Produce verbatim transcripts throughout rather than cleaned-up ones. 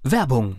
Werbung.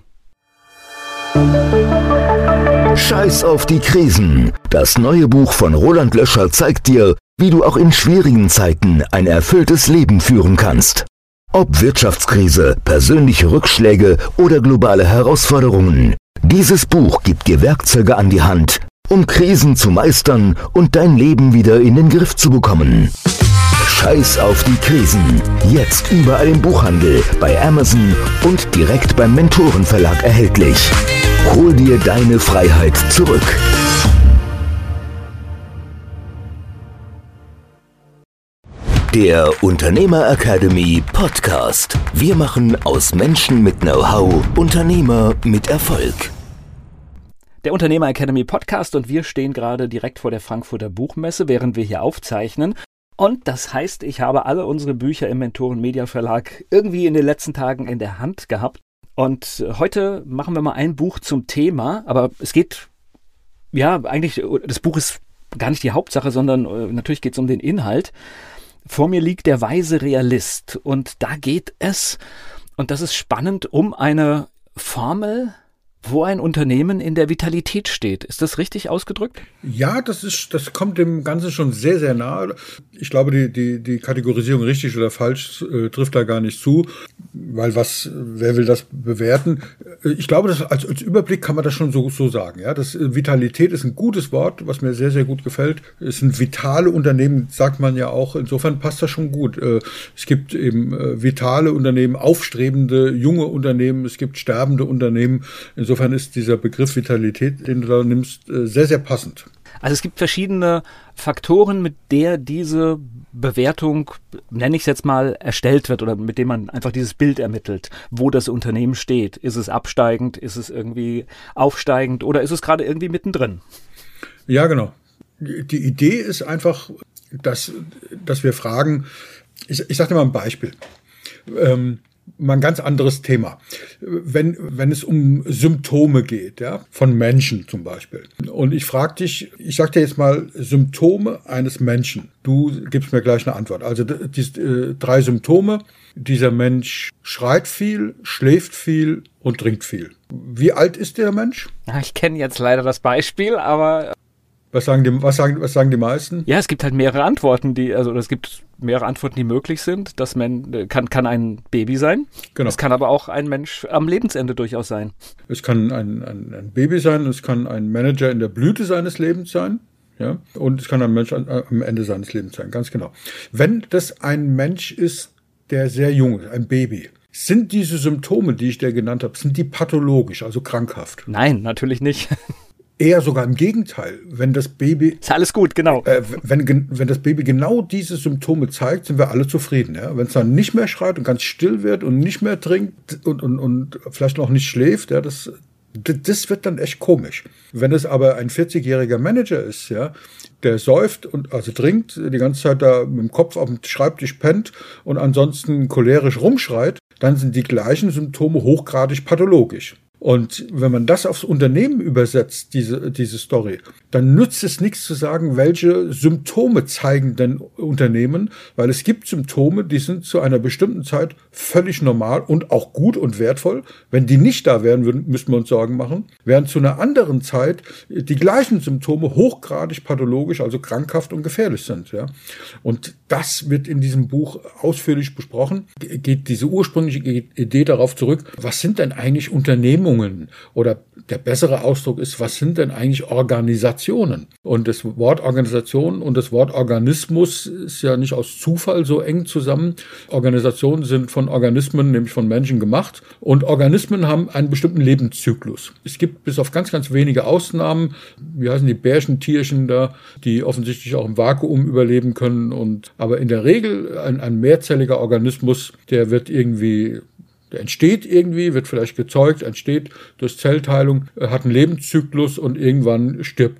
Scheiß auf die Krisen. Das neue Buch von Roland Löscher zeigt dir, wie du auch in schwierigen Zeiten ein erfülltes Leben führen kannst. Ob Wirtschaftskrise, persönliche Rückschläge oder globale Herausforderungen. Dieses Buch gibt dir Werkzeuge an die Hand, um Krisen zu meistern und dein Leben wieder in den Griff zu bekommen. Scheiß auf die Krisen. Jetzt überall im Buchhandel, bei Amazon und direkt beim Mentoren-Verlag erhältlich. Hol dir deine Freiheit zurück. Der Unternehmer Academy Podcast. Wir machen aus Menschen mit Know-how Unternehmer mit Erfolg. Der Unternehmer Academy Podcast und wir stehen gerade direkt vor der Frankfurter Buchmesse, während wir hier aufzeichnen. Und das heißt, ich habe alle unsere Bücher im Mentoren Media Verlag irgendwie in den letzten Tagen in der Hand gehabt. Und heute machen wir mal ein Buch zum Thema, aber es geht, ja, eigentlich, das Buch ist gar nicht die Hauptsache, sondern äh, natürlich geht es um den Inhalt. Vor mir liegt Der weise Realist und da geht es, und das ist spannend, um eine Formel, wo ein Unternehmen in der Vitalität steht. Ist das richtig ausgedrückt? Ja, das ist, das kommt dem Ganzen schon sehr, sehr nahe. Ich glaube, die, die, die Kategorisierung richtig oder falsch äh, trifft da gar nicht zu, weil was, wer will das bewerten? Ich glaube, das, als, als Überblick kann man das schon so, so sagen. Ja, das Vitalität ist ein gutes Wort, was mir sehr, sehr gut gefällt. Es sind vitale Unternehmen, sagt man ja auch. Insofern passt das schon gut. Äh, es gibt eben äh, vitale Unternehmen, aufstrebende, junge Unternehmen. Es gibt sterbende Unternehmen. Insofern Insofern ist dieser Begriff Vitalität, den du da nimmst, sehr, sehr passend. Also es gibt verschiedene Faktoren, mit der diese Bewertung, nenne ich es jetzt mal, erstellt wird oder mit dem man einfach dieses Bild ermittelt, wo das Unternehmen steht. Ist es absteigend, ist es irgendwie aufsteigend oder ist es gerade irgendwie mittendrin? Ja, genau. Die Idee ist einfach, dass, dass wir fragen, ich, ich sage dir mal ein Beispiel. Ähm, Mal ein ganz anderes Thema. Wenn, wenn es um Symptome geht, ja, von Menschen zum Beispiel. Und ich frage dich, ich sage dir jetzt mal Symptome eines Menschen. Du gibst mir gleich eine Antwort. Also die, äh, drei Symptome. Dieser Mensch schreit viel, schläft viel und trinkt viel. Wie alt ist der Mensch? Ich kenne jetzt leider das Beispiel, aber... Was sagen die, was sagen, was sagen die meisten? Ja, es gibt halt mehrere Antworten, die, also es gibt mehrere Antworten, die möglich sind. Das man, kann, kann ein Baby sein. Genau. Es kann aber auch ein Mensch am Lebensende durchaus sein. Es kann ein, ein, ein Baby sein, es kann ein Manager in der Blüte seines Lebens sein. Ja, und es kann ein Mensch am, am Ende seines Lebens sein, ganz genau. Wenn das ein Mensch ist, der sehr jung ist, ein Baby, sind diese Symptome, die ich dir genannt habe, sind die pathologisch, also krankhaft? Nein, natürlich nicht. Eher sogar im Gegenteil, wenn das Baby... Ist alles gut, genau. Äh, wenn, wenn das Baby genau diese Symptome zeigt, sind wir alle zufrieden. Ja? Wenn es dann nicht mehr schreit und ganz still wird und nicht mehr trinkt und, und, und vielleicht noch nicht schläft, ja, das, das wird dann echt komisch. Wenn es aber ein vierzigjähriger Manager ist, ja, der säuft und also trinkt, die ganze Zeit da mit dem Kopf auf dem Schreibtisch pennt und ansonsten cholerisch rumschreit, dann sind die gleichen Symptome hochgradig pathologisch. Und wenn man das aufs Unternehmen übersetzt, diese, diese Story, dann nützt es nichts zu sagen, welche Symptome zeigen denn Unternehmen, weil es gibt Symptome, die sind zu einer bestimmten Zeit völlig normal und auch gut und wertvoll. Wenn die nicht da wären, würden, müssten wir uns Sorgen machen. Während zu einer anderen Zeit die gleichen Symptome hochgradig pathologisch, also krankhaft und gefährlich sind. Ja. Und das wird in diesem Buch ausführlich besprochen. Geht diese ursprüngliche Idee darauf zurück, was sind denn eigentlich Unternehmungen? Oder der bessere Ausdruck ist, was sind denn eigentlich Organisationen? Und das Wort Organisation und das Wort Organismus ist ja nicht aus Zufall so eng zusammen. Organisationen sind von Organismen, nämlich von Menschen gemacht. Und Organismen haben einen bestimmten Lebenszyklus. Es gibt bis auf ganz, ganz wenige Ausnahmen, wie heißen die Bärchentierchen da, die offensichtlich auch im Vakuum überleben können. Und, aber in der Regel ein, ein mehrzelliger Organismus, der wird irgendwie... Der entsteht irgendwie, wird vielleicht gezeugt, entsteht durch Zellteilung, hat einen Lebenszyklus und irgendwann stirbt er.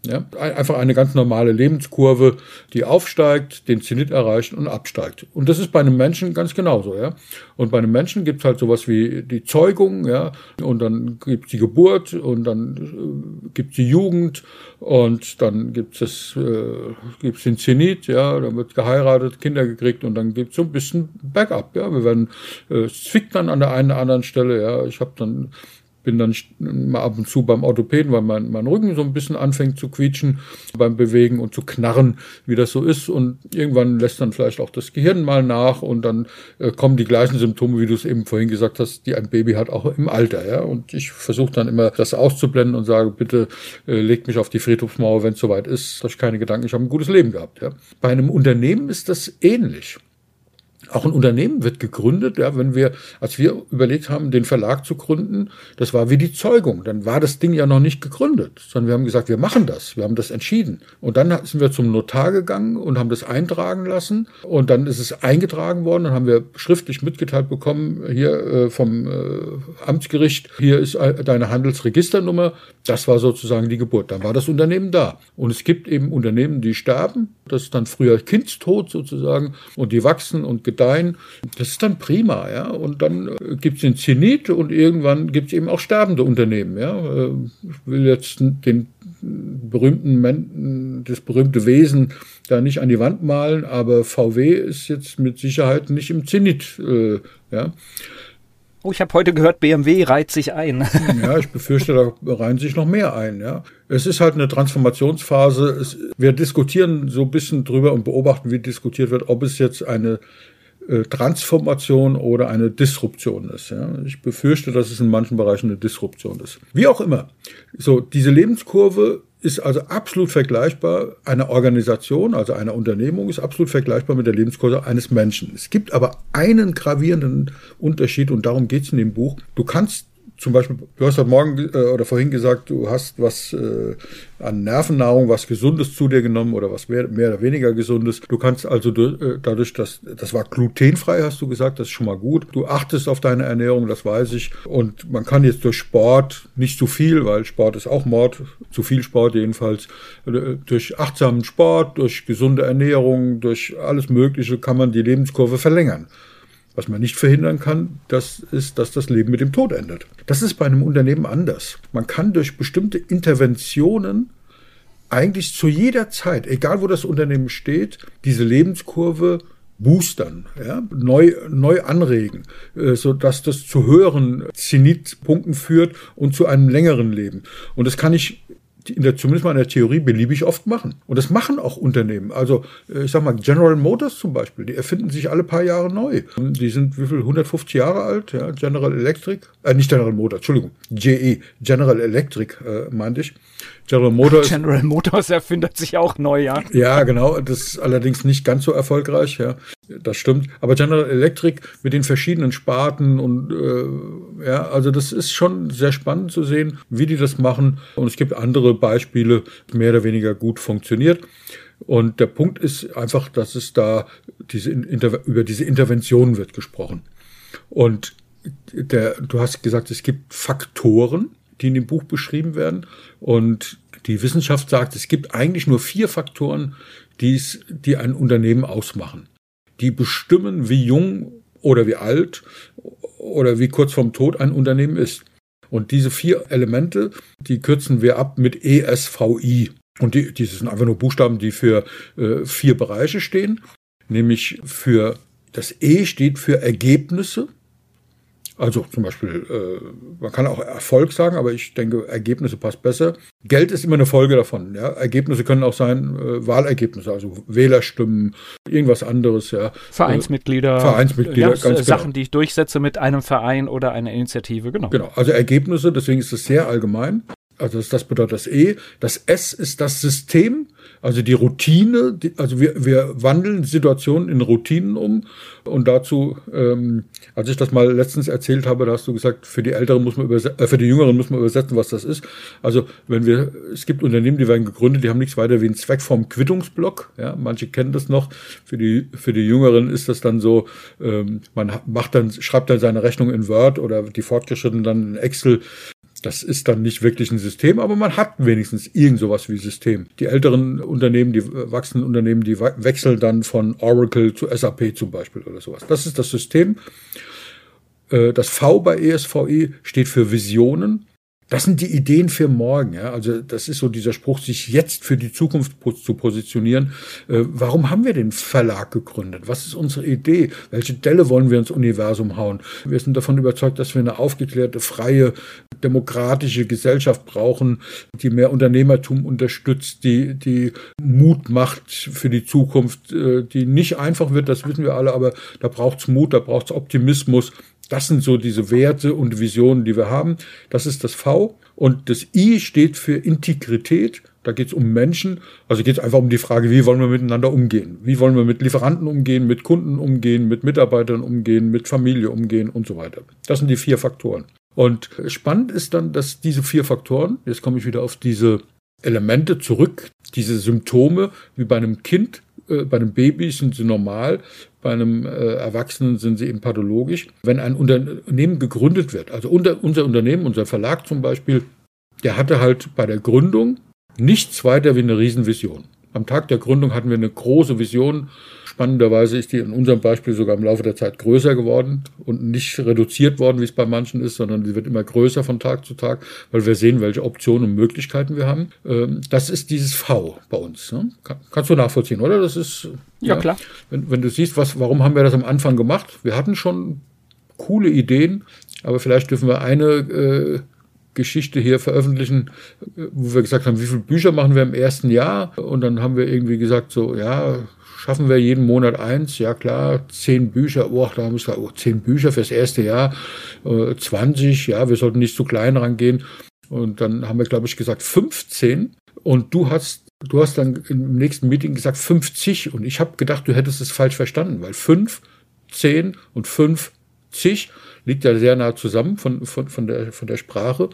Ja, einfach eine ganz normale Lebenskurve, die aufsteigt, den Zenit erreicht und absteigt. Und das ist bei einem Menschen ganz genauso, ja. Und bei einem Menschen gibt's halt sowas wie die Zeugung, ja, und dann gibt's die Geburt und dann äh, gibt's die Jugend und dann gibt's das, äh, gibt's den Zenit, ja, dann wird geheiratet, Kinder gekriegt und dann gibt's so ein bisschen Backup, ja. Wir werden, äh, es zwickt dann an der einen oder anderen Stelle, ja. Ich habe dann bin dann mal ab und zu beim Orthopäden, weil mein, mein Rücken so ein bisschen anfängt zu quietschen beim Bewegen und zu knarren, wie das so ist. Und irgendwann lässt dann vielleicht auch das Gehirn mal nach und dann äh, kommen die gleichen Symptome, wie du es eben vorhin gesagt hast, die ein Baby hat, auch im Alter. Ja? Und ich versuche dann immer, das auszublenden und sage, bitte äh, legt mich auf die Friedhofsmauer, wenn es soweit ist. Euch keine Gedanken, ich habe ein gutes Leben gehabt. Ja? Bei einem Unternehmen ist das ähnlich. Auch ein Unternehmen wird gegründet, ja, wenn wir, als wir überlegt haben, den Verlag zu gründen, das war wie die Zeugung. Dann war das Ding ja noch nicht gegründet, sondern wir haben gesagt, wir machen das, wir haben das entschieden. Und dann sind wir zum Notar gegangen und haben das eintragen lassen. Und dann ist es eingetragen worden, dann haben wir schriftlich mitgeteilt bekommen, hier äh, vom äh, Amtsgericht, hier ist äh, deine Handelsregisternummer. Das war sozusagen die Geburt. Dann war das Unternehmen da. Und es gibt eben Unternehmen, die sterben. Das ist dann früher Kindstod sozusagen. Und die wachsen und gedeihen. Das ist dann prima, ja. Und dann äh, gibt es den Zenit und irgendwann gibt es eben auch sterbende Unternehmen, ja. Äh, ich will jetzt den berühmten, Men- das berühmte Wesen da nicht an die Wand malen, aber V W ist jetzt mit Sicherheit nicht im Zenit, äh, ja. Oh, ich habe heute gehört, B M W reiht sich ein. Ja, ich befürchte, da reihen sich noch mehr ein. Ja, es ist halt eine Transformationsphase. Es, wir diskutieren so ein bisschen drüber und beobachten, wie diskutiert wird, ob es jetzt eine äh, Transformation oder eine Disruption ist. Ja, ich befürchte, dass es in manchen Bereichen eine Disruption ist. Wie auch immer. So, diese Lebenskurve ist also absolut vergleichbar, eine Organisation, also eine Unternehmung ist absolut vergleichbar mit der Lebenskurve eines Menschen. Es gibt aber einen gravierenden Unterschied und darum geht es in dem Buch. Du kannst zum Beispiel, du hast heute Morgen äh, oder vorhin gesagt, du hast was äh, an Nervennahrung, was Gesundes zu dir genommen oder was mehr, mehr oder weniger Gesundes. Du kannst also äh, dadurch, dass das war glutenfrei, hast du gesagt, das ist schon mal gut. Du achtest auf deine Ernährung, das weiß ich. Und man kann jetzt durch Sport, nicht zu viel, weil Sport ist auch Mord, zu viel Sport jedenfalls, äh, durch achtsamen Sport, durch gesunde Ernährung, durch alles Mögliche kann man die Lebenskurve verlängern. Was man nicht verhindern kann, das ist, dass das Leben mit dem Tod endet. Das ist bei einem Unternehmen anders. Man kann durch bestimmte Interventionen eigentlich zu jeder Zeit, egal wo das Unternehmen steht, diese Lebenskurve boostern, ja, neu, neu anregen, äh, sodass das zu höheren Zenitpunkten führt und zu einem längeren Leben. Und das kann ich in der, zumindest mal in der Theorie beliebig oft machen. Und das machen auch Unternehmen. Also ich sag mal, General Motors zum Beispiel, die erfinden sich alle paar Jahre neu. Die sind wie viel, hundertfünfzig Jahre alt, ja, General Electric, äh, nicht General Motors, Entschuldigung, G E, General Electric äh, meinte ich. General Motors. General Motors erfindet sich auch neu, ja. Ja, genau. Das ist allerdings nicht ganz so erfolgreich, ja. Das stimmt. Aber General Electric mit den verschiedenen Sparten und äh, ja, also das ist schon sehr spannend zu sehen, wie die das machen. Und es gibt andere Beispiele, mehr oder weniger gut funktioniert. Und der Punkt ist einfach, dass es da diese Inter- über diese Interventionen wird gesprochen. Und der, du hast gesagt, es gibt Faktoren, die in dem Buch beschrieben werden. Und die Wissenschaft sagt, es gibt eigentlich nur vier Faktoren, die's, die ein Unternehmen ausmachen. Die bestimmen, wie jung oder wie alt oder wie kurz vorm Tod ein Unternehmen ist. Und diese vier Elemente, die kürzen wir ab mit E S V I. Und die, die sind einfach nur Buchstaben, die für äh, vier Bereiche stehen. Nämlich für das E steht für Ergebnisse. Also zum Beispiel, äh, man kann auch Erfolg sagen, aber ich denke, Ergebnisse passt besser. Geld ist immer eine Folge davon. Ja? Ergebnisse können auch sein, äh, Wahlergebnisse, also Wählerstimmen, irgendwas anderes. Ja. Vereinsmitglieder. Äh, Vereinsmitglieder, ja, ganz Sachen, genau. die ich durchsetze mit einem Verein oder einer Initiative, genau. Genau, also Ergebnisse, deswegen ist es sehr allgemein. Also das, das bedeutet das E. Das S ist das System, also die Routine. Die, also wir, wir wandeln Situationen in Routinen um. Und dazu, ähm, als ich das mal letztens erzählt habe, da hast du gesagt, für die Älteren muss man übersetzen, äh, für die Jüngeren muss man übersetzen, was das ist. Also wenn wir, es gibt Unternehmen, die werden gegründet, die haben nichts weiter wie einen Zweckform Quittungsblock. Ja, manche kennen das noch. Für die für die Jüngeren ist das dann so, ähm, man macht dann, schreibt dann seine Rechnung in Word oder die Fortgeschrittenen dann in Excel. Das ist dann nicht wirklich ein System, aber man hat wenigstens irgend sowas wie System. Die älteren Unternehmen, die wachsenden Unternehmen, die wechseln dann von Oracle zu S A P zum Beispiel oder sowas. Das ist das System. Das V bei E S V I steht für Visionen. Das sind die Ideen für morgen. Ja? Also das ist so dieser Spruch, sich jetzt für die Zukunft zu positionieren. Äh, warum haben wir den Verlag gegründet? Was ist unsere Idee? Welche Delle wollen wir ins Universum hauen? Wir sind davon überzeugt, dass wir eine aufgeklärte, freie, demokratische Gesellschaft brauchen, die mehr Unternehmertum unterstützt, die, die Mut macht für die Zukunft, äh, die nicht einfach wird, das wissen wir alle, aber da braucht es Mut, da braucht es Optimismus. Das sind so diese Werte und Visionen, die wir haben. Das ist das V. Und das I steht für Integrität. Da geht es um Menschen. Also geht es einfach um die Frage, wie wollen wir miteinander umgehen? Wie wollen wir mit Lieferanten umgehen, mit Kunden umgehen, mit Mitarbeitern umgehen, mit Familie umgehen und so weiter. Das sind die vier Faktoren. Und spannend ist dann, dass diese vier Faktoren, jetzt komme ich wieder auf diese Elemente zurück, diese Symptome, wie bei einem Kind, äh, bei einem Baby sind sie normal, bei einem äh, Erwachsenen sind sie eben pathologisch. Wenn ein Unternehmen gegründet wird, also unter, unser Unternehmen, unser Verlag zum Beispiel, der hatte halt bei der Gründung nichts weiter wie eine Riesenvision. Am Tag der Gründung hatten wir eine große Vision. Spannenderweise ist die in unserem Beispiel sogar im Laufe der Zeit größer geworden und nicht reduziert worden, wie es bei manchen ist, sondern sie wird immer größer von Tag zu Tag, weil wir sehen, welche Optionen und Möglichkeiten wir haben. Das ist dieses V bei uns. Kannst du nachvollziehen, oder? Das ist ja, ja klar. Wenn, wenn du siehst, was, warum haben wir das am Anfang gemacht? Wir hatten schon coole Ideen, aber vielleicht dürfen wir eine äh, Geschichte hier veröffentlichen, wo wir gesagt haben, wie viele Bücher machen wir im ersten Jahr? Und dann haben wir irgendwie gesagt, so, ja, schaffen wir jeden Monat eins? Ja, klar, zehn Bücher. Oh, da haben wir gesagt, oh, zehn Bücher fürs erste Jahr, äh, zwanzig, ja, wir sollten nicht zu klein rangehen. Und dann haben wir, glaube ich, gesagt fünfzehn. Und du hast, du hast dann im nächsten Meeting gesagt fünfzig. Und ich habe gedacht, du hättest es falsch verstanden, weil fünf, zehn und fünfzig liegt ja sehr nah zusammen von, von, von, der, von der Sprache,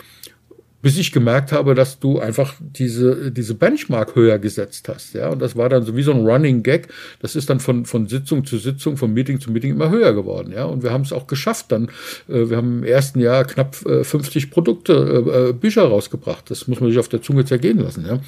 bis ich gemerkt habe, dass du einfach diese, diese Benchmark höher gesetzt hast. Ja? Und das war dann so wie so ein Running Gag. Das ist dann von, von Sitzung zu Sitzung, von Meeting zu Meeting immer höher geworden. Ja? Und wir haben es auch geschafft dann. Äh, wir haben im ersten Jahr knapp äh, fünfzig Produkte, äh, Bücher rausgebracht. Das muss man sich auf der Zunge zergehen lassen. Ja?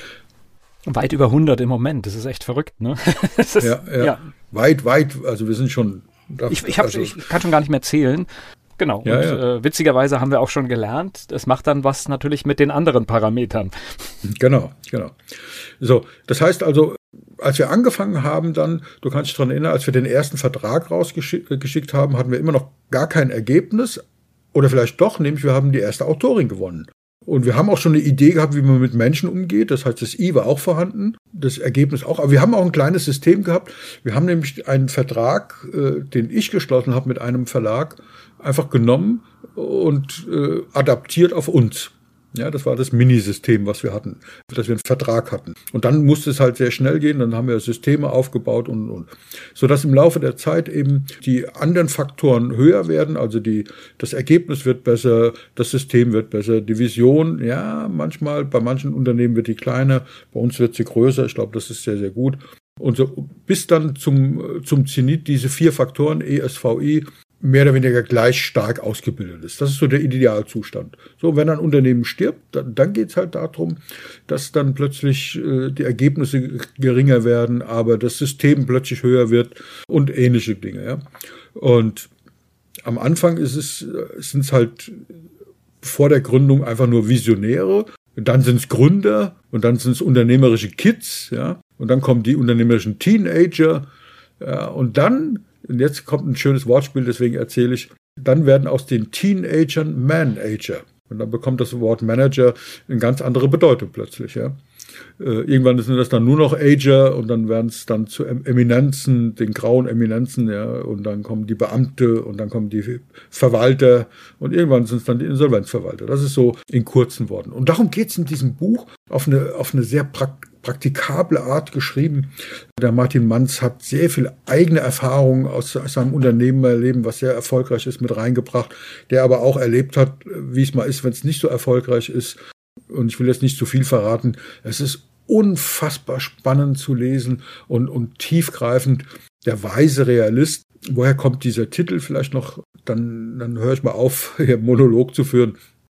Weit über hundert im Moment. Das ist echt verrückt, ne? Das ist, ja, ja. ja, weit, weit. Also wir sind schon... Ich, ich, hab, also, ich kann schon gar nicht mehr zählen. Genau. Ja, und ja. Äh, witzigerweise haben wir auch schon gelernt, das macht dann was natürlich mit den anderen Parametern. Genau, genau. So, das heißt also, als wir angefangen haben dann, du kannst dich daran erinnern, als wir den ersten Vertrag rausgeschickt haben, hatten wir immer noch gar kein Ergebnis. Oder vielleicht doch, nämlich wir haben die erste Autorin gewonnen. Und wir haben auch schon eine Idee gehabt, wie man mit Menschen umgeht. Das heißt, das I war auch vorhanden, das Ergebnis auch. Aber wir haben auch ein kleines System gehabt. Wir haben nämlich einen Vertrag, äh, den ich geschlossen habe mit einem Verlag, einfach genommen und äh, adaptiert auf uns. Ja, das war das Minisystem, was wir hatten, dass wir einen Vertrag hatten. Und dann musste es halt sehr schnell gehen, dann haben wir Systeme aufgebaut und, und. Sodass im Laufe der Zeit eben die anderen Faktoren höher werden, also die, das Ergebnis wird besser, das System wird besser, die Vision, ja, manchmal, bei manchen Unternehmen wird die kleiner, bei uns wird sie größer, ich glaube, das ist sehr, sehr gut. Und so, bis dann zum, zum Zenit diese vier Faktoren, E S V I, mehr oder weniger gleich stark ausgebildet ist. Das ist so der Idealzustand. So, wenn ein Unternehmen stirbt, dann, dann geht es halt darum, dass dann plötzlich äh, die Ergebnisse geringer werden, aber das System plötzlich höher wird und ähnliche Dinge. Ja. Und am Anfang ist es, sind es halt vor der Gründung einfach nur Visionäre, dann sind es Gründer und dann sind es unternehmerische Kids, ja, und dann kommen die unternehmerischen Teenager, ja, und dann Und jetzt kommt ein schönes Wortspiel, deswegen erzähle ich. Dann werden aus den Teenagern Manager. Und dann bekommt das Wort Manager eine ganz andere Bedeutung plötzlich. Ja. Äh, irgendwann sind das dann nur noch Ager und dann werden es dann zu Eminenzen, den grauen Eminenzen. Ja. Und dann kommen die Beamte und dann kommen die Verwalter und irgendwann sind es dann die Insolvenzverwalter. Das ist so in kurzen Worten. Und darum geht es in diesem Buch auf eine, auf eine sehr praktische, praktikable Art geschrieben. Der Martin Manz hat sehr viel eigene Erfahrungen aus, aus seinem Unternehmerleben, was sehr erfolgreich ist, mit reingebracht, der aber auch erlebt hat, wie es mal ist, wenn es nicht so erfolgreich ist. Und ich will jetzt nicht zu viel verraten. Es ist unfassbar spannend zu lesen und, und tiefgreifend. Der weise Realist. Woher kommt dieser Titel vielleicht noch? Dann, dann höre ich mal auf, hier Monolog zu führen.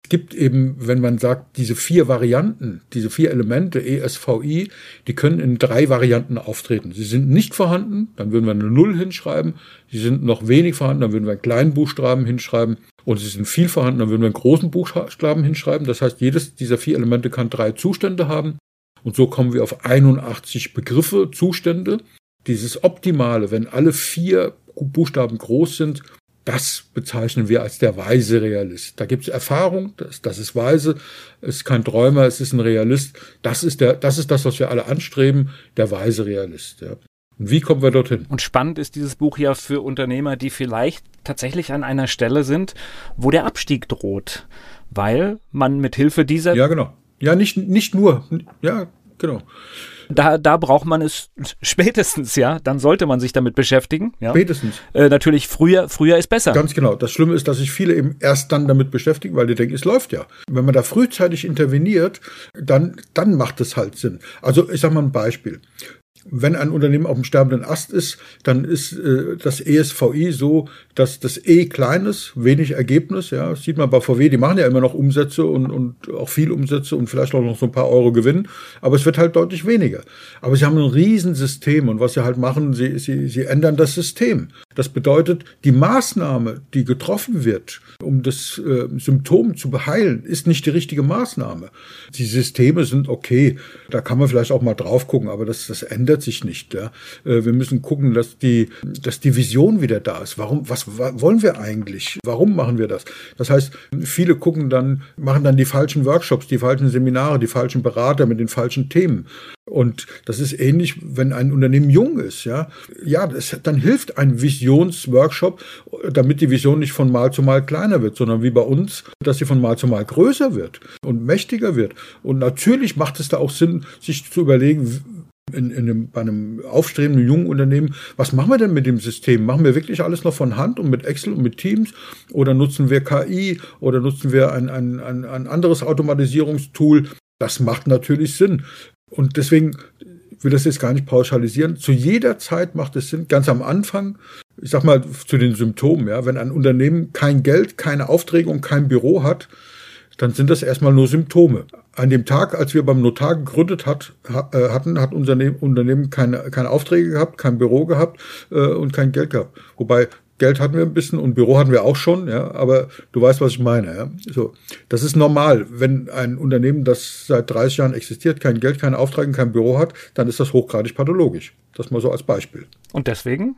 gibt eben, wenn man sagt, diese vier Varianten, diese vier Elemente E, S, V, I, die können in drei Varianten auftreten. Sie sind nicht vorhanden, dann würden wir eine Null hinschreiben. Sie sind noch wenig vorhanden, dann würden wir einen kleinen Buchstaben hinschreiben. Und sie sind viel vorhanden, dann würden wir einen großen Buchstaben hinschreiben. Das heißt, jedes dieser vier Elemente kann drei Zustände haben. Und so kommen wir auf einundachtzig Begriffe, Zustände. Dieses Optimale, wenn alle vier Buchstaben groß sind, das bezeichnen wir als der weise Realist. Da gibt es Erfahrung, das, das ist weise, es ist kein Träumer, es ist ein Realist. Das ist, der, das ist das, was wir alle anstreben, der weise Realist. Ja. Und wie kommen wir dorthin? Und spannend ist dieses Buch ja für Unternehmer, die vielleicht tatsächlich an einer Stelle sind, wo der Abstieg droht, weil man mit Hilfe dieser... Ja, genau. Ja, nicht, nicht nur. Ja, genau. Da, da braucht man es spätestens, ja. Dann sollte man sich damit beschäftigen. Ja. Spätestens. Äh, natürlich früher, früher ist besser. Ganz genau. Das Schlimme ist, dass sich viele eben erst dann damit beschäftigen, weil die denken, es läuft ja. Wenn man da frühzeitig interveniert, dann, dann macht es halt Sinn. Also ich sage mal ein Beispiel. Wenn ein Unternehmen auf dem sterbenden Ast ist, dann ist äh, das E S V I so, dass das E klein ist, wenig Ergebnis. Ja, das sieht man bei V W, die machen ja immer noch Umsätze und, und auch viel Umsätze und vielleicht auch noch so ein paar Euro Gewinn. Aber es wird halt deutlich weniger. Aber sie haben ein Riesensystem und was sie halt machen, sie, sie, sie ändern das System. Das bedeutet, die Maßnahme, die getroffen wird, um das äh, Symptom zu beheilen, ist nicht die richtige Maßnahme. Die Systeme sind okay, da kann man vielleicht auch mal drauf gucken, aber das, das ändert sich nicht. Ja. Wir müssen gucken, dass die, dass die Vision wieder da ist. Warum, was wollen wir eigentlich? Warum machen wir das? Das heißt, viele gucken dann, machen dann die falschen Workshops, die falschen Seminare, die falschen Berater mit den falschen Themen. Und das ist ähnlich, wenn ein Unternehmen jung ist, ja. Ja, das, dann hilft ein Visionsworkshop, damit die Vision nicht von Mal zu Mal kleiner wird, sondern wie bei uns, dass sie von Mal zu Mal größer wird und mächtiger wird. Und natürlich macht es da auch Sinn, sich zu überlegen, In, in einem, bei einem aufstrebenden jungen Unternehmen, was machen wir denn mit dem System? Machen wir wirklich alles noch von Hand und mit Excel und mit Teams? Oder nutzen wir K I? Oder nutzen wir ein, ein, ein, ein anderes Automatisierungstool? Das macht natürlich Sinn. Und deswegen will das jetzt gar nicht pauschalisieren. Zu jeder Zeit macht es Sinn, ganz am Anfang, ich sag mal zu den Symptomen, ja, wenn ein Unternehmen kein Geld, keine Aufträge und kein Büro hat, dann sind das erstmal nur Symptome. An dem Tag, als wir beim Notar gegründet hat, hatten, hat unser Unternehmen keine, keine Aufträge gehabt, kein Büro gehabt äh, und kein Geld gehabt. Wobei Geld hatten wir ein bisschen und Büro hatten wir auch schon, ja, aber du weißt, was ich meine. Ja? So, das ist normal. Wenn ein Unternehmen, das seit dreißig Jahren existiert, kein Geld, keine Aufträge, kein Büro hat, dann ist das hochgradig pathologisch. Das mal so als Beispiel. Und deswegen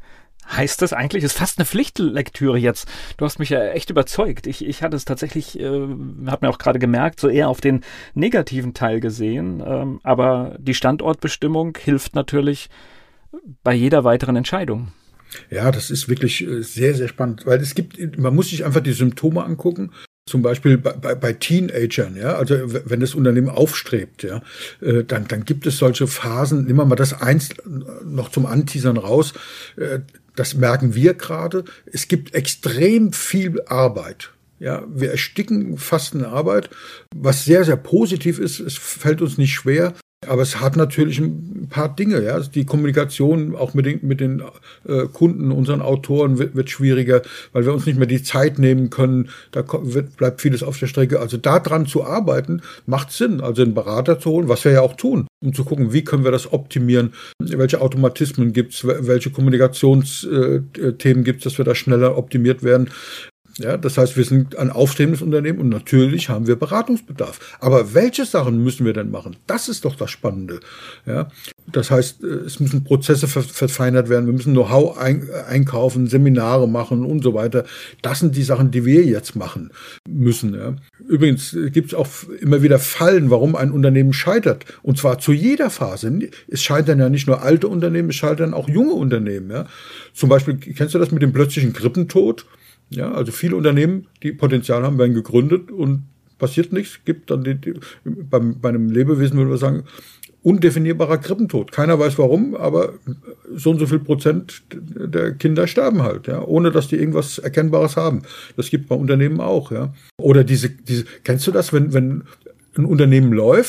heißt das eigentlich, ist fast eine Pflichtlektüre jetzt. Du hast mich ja echt überzeugt. Ich, ich hatte es tatsächlich, äh, habe mir auch gerade gemerkt, so eher auf den negativen Teil gesehen. Ähm, aber die Standortbestimmung hilft natürlich bei jeder weiteren Entscheidung. Ja, das ist wirklich sehr, sehr spannend, weil es gibt, man muss sich einfach die Symptome angucken. Zum Beispiel bei, bei, bei Teenagern, ja, also wenn das Unternehmen aufstrebt, ja, äh, dann, dann gibt es solche Phasen, nehmen wir mal das eins noch zum Anteasern raus, äh, das merken wir gerade, es gibt extrem viel Arbeit. Ja, wir ersticken fast in Arbeit, was sehr, sehr positiv ist, es fällt uns nicht schwer. Aber es hat natürlich ein paar Dinge, ja. Die Kommunikation auch mit den, mit den äh, Kunden, unseren Autoren wird, wird schwieriger, weil wir uns nicht mehr die Zeit nehmen können. Da wird, bleibt vieles auf der Strecke. Also da dran zu arbeiten, macht Sinn. Also einen Berater zu holen, was wir ja auch tun, um zu gucken, wie können wir das optimieren, welche Automatismen gibt's, welche Kommunikationsthemen gibt's, dass wir da schneller optimiert werden. Ja, das heißt, wir sind ein aufstrebendes Unternehmen und natürlich haben wir Beratungsbedarf. Aber welche Sachen müssen wir denn machen? Das ist doch das Spannende. Ja, das heißt, es müssen Prozesse ver- verfeinert werden, wir müssen Know-how ein- einkaufen, Seminare machen und so weiter. Das sind die Sachen, die wir jetzt machen müssen. Ja. Übrigens gibt es auch immer wieder Fallen, warum ein Unternehmen scheitert. Und zwar zu jeder Phase. Es scheitern ja nicht nur alte Unternehmen, es scheitern auch junge Unternehmen. Ja. Zum Beispiel, kennst du das mit dem plötzlichen Grippentod? Ja, also viele Unternehmen, die Potenzial haben, werden gegründet und passiert nichts, gibt dann die, die, beim, bei einem Lebewesen würde man sagen, undefinierbarer Grippentod. Keiner weiß warum, aber so und so viel Prozent der Kinder sterben halt, ja, ohne dass die irgendwas Erkennbares haben. Das gibt bei Unternehmen auch, ja. Oder diese, diese, kennst du das, wenn, wenn ein Unternehmen läuft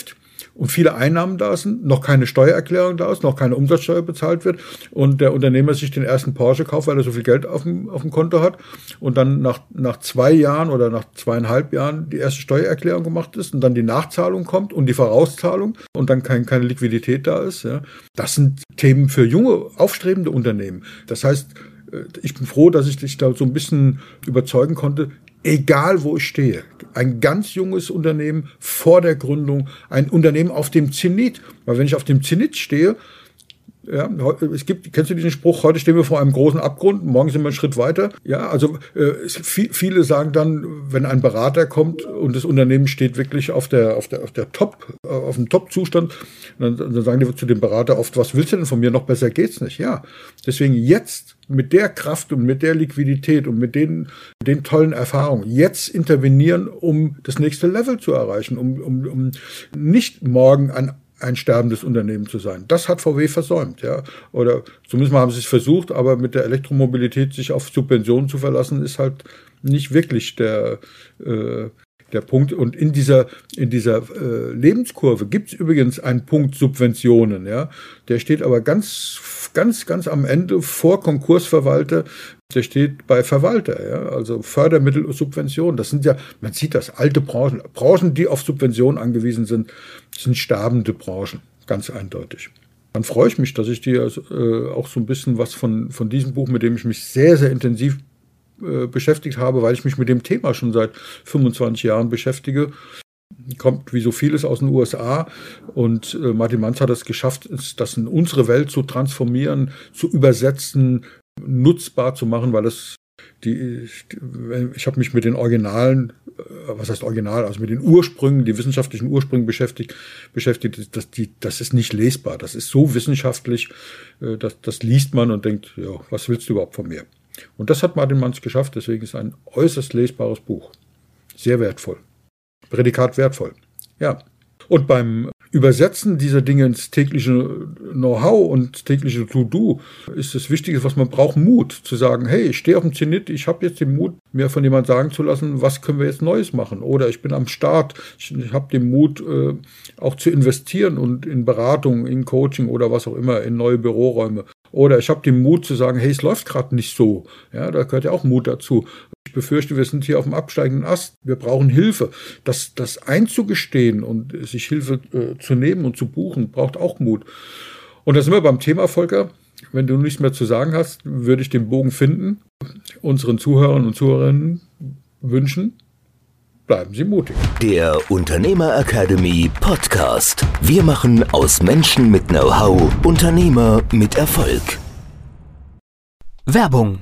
und viele Einnahmen da sind, noch keine Steuererklärung da ist, noch keine Umsatzsteuer bezahlt wird und der Unternehmer sich den ersten Porsche kauft, weil er so viel Geld auf dem, auf dem Konto hat und dann nach, nach zwei Jahren oder nach zweieinhalb Jahren die erste Steuererklärung gemacht ist und dann die Nachzahlung kommt und die Vorauszahlung und dann kein, keine Liquidität da ist. Ja. Das sind Themen für junge, aufstrebende Unternehmen. Das heißt, ich bin froh, dass ich dich da so ein bisschen überzeugen konnte, egal wo ich stehe, ein ganz junges Unternehmen vor der Gründung, ein Unternehmen auf dem Zenit. Weil wenn ich auf dem Zenit stehe, ja, es gibt, kennst du diesen Spruch, heute stehen wir vor einem großen Abgrund, morgen sind wir einen Schritt weiter. Ja, also äh, es, viele sagen dann, wenn ein Berater kommt und das Unternehmen steht wirklich auf der, auf der, auf der Top, auf dem Top-Zustand, dann, dann sagen die zu dem Berater oft, was willst du denn von mir, noch besser geht's nicht. Ja, deswegen jetzt mit der Kraft und mit der Liquidität und mit den, den tollen Erfahrungen jetzt intervenieren, um das nächste Level zu erreichen, um, um, um nicht morgen ein ein sterbendes Unternehmen zu sein. Das hat V W versäumt, ja. Oder zumindest mal haben sie es versucht, aber mit der Elektromobilität sich auf Subventionen zu verlassen, ist halt nicht wirklich der, äh, der Punkt. Und in dieser, in dieser äh, Lebenskurve gibt es übrigens einen Punkt Subventionen, ja. Der steht aber ganz, ganz, ganz am Ende vor Konkursverwalter. Der steht bei Verwalter, ja, also Fördermittel und Subventionen. Das sind ja, man sieht das, alte Branchen. Branchen, die auf Subventionen angewiesen sind, sind sterbende Branchen, ganz eindeutig. Dann freue ich mich, dass ich dir äh, auch so ein bisschen was von, von diesem Buch, mit dem ich mich sehr, sehr intensiv äh, beschäftigt habe, weil ich mich mit dem Thema schon seit fünfundzwanzig Jahren beschäftige. Kommt wie so vieles aus den U S A und äh, Martin Manz hat es geschafft, das in unsere Welt zu transformieren, zu übersetzen, nutzbar zu machen, weil es die, ich habe mich mit den Originalen, was heißt Original, also mit den Ursprüngen, die wissenschaftlichen Ursprüngen beschäftigt, beschäftigt, das, die, das ist nicht lesbar, das ist so wissenschaftlich, das, das liest man und denkt, ja, was willst du überhaupt von mir? Und das hat Martin Manz geschafft, deswegen ist es ein äußerst lesbares Buch, sehr wertvoll, Prädikat wertvoll, ja. Und beim Übersetzen dieser Dinge ins tägliche Know-how und tägliche To-Do ist das Wichtige, was man braucht, Mut. Zu sagen, hey, ich stehe auf dem Zenit, ich habe jetzt den Mut, mir von jemandem sagen zu lassen, was können wir jetzt Neues machen? Oder ich bin am Start, ich, ich habe den Mut, äh, auch zu investieren und in Beratung, in Coaching oder was auch immer, in neue Büroräume. Oder ich habe den Mut zu sagen, hey, es läuft gerade nicht so. Ja, da gehört ja auch Mut dazu. Ich befürchte, wir sind hier auf dem absteigenden Ast. Wir brauchen Hilfe. Das, das einzugestehen und sich Hilfe äh, zu nehmen und zu buchen, braucht auch Mut. Und da sind wir beim Thema, Volker. Wenn du nichts mehr zu sagen hast, würde ich den Bogen finden. Unseren Zuhörern und Zuhörerinnen wünschen, bleiben Sie mutig. Der Unternehmer Academy Podcast. Wir machen aus Menschen mit Know-how Unternehmer mit Erfolg. Werbung.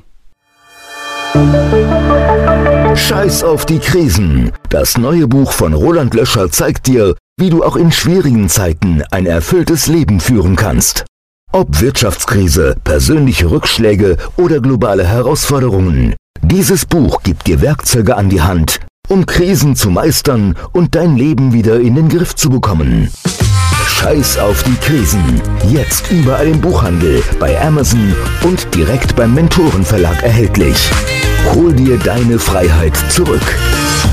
Scheiß auf die Krisen. Das neue Buch von Roland Löscher zeigt dir, wie du auch in schwierigen Zeiten ein erfülltes Leben führen kannst. Ob Wirtschaftskrise, persönliche Rückschläge oder globale Herausforderungen. Dieses Buch gibt dir Werkzeuge an die Hand, um Krisen zu meistern und dein Leben wieder in den Griff zu bekommen. Scheiß auf die Krisen. Jetzt überall im Buchhandel, bei Amazon und direkt beim Mentorenverlag erhältlich. Hol dir deine Freiheit zurück.